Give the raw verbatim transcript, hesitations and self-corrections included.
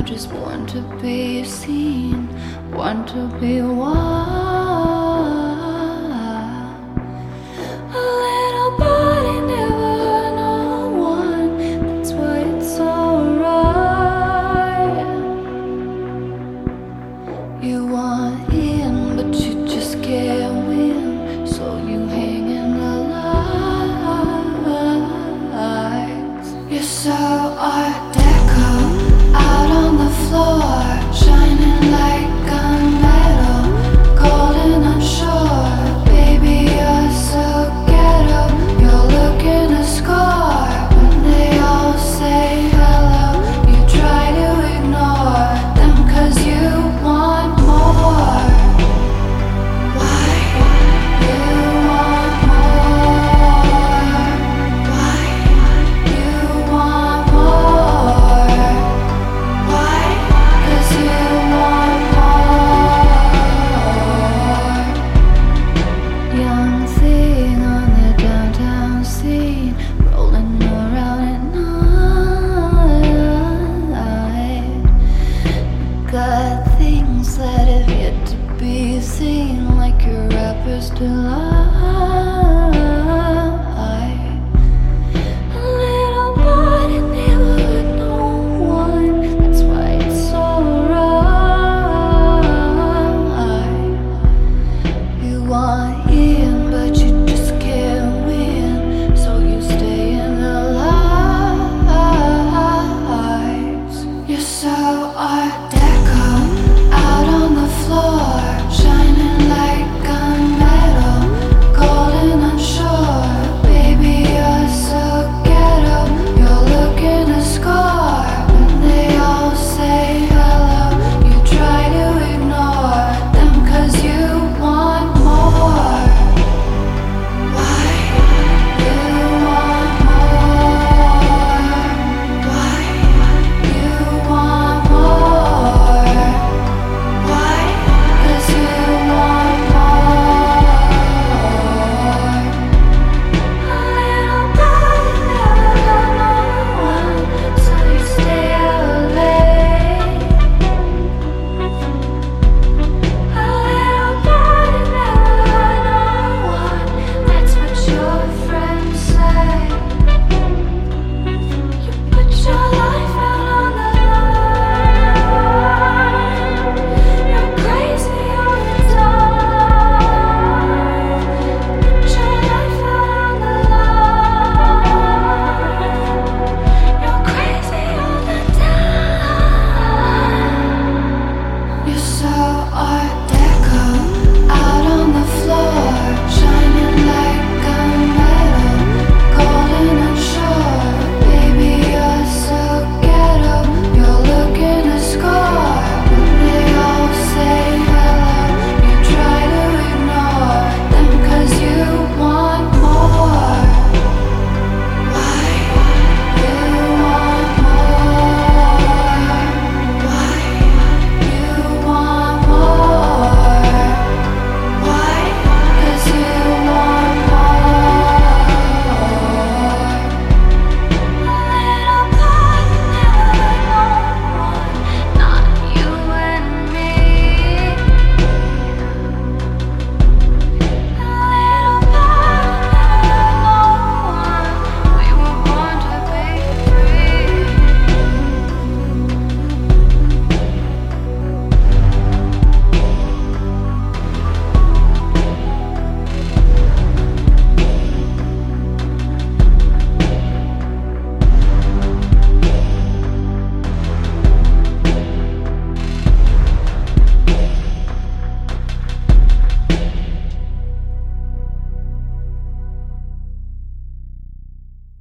just want to be seen, want to be wild. A little body never hurt no one, that's why it's alright. You want in, but you just can't win, so you hang in the lights. You're so art deco, out on the floor, shining like gunmetal, cold and unsure. Baby, you're so ghetto, you're looking to score. When they all say hello, you try to ignore them, cause you want more. Why you want more? Why you want more? Why? Cause you want more. Young thing on the downtown scene, rolling around at night. Got things that have yet to be seen, like your rapper's delight.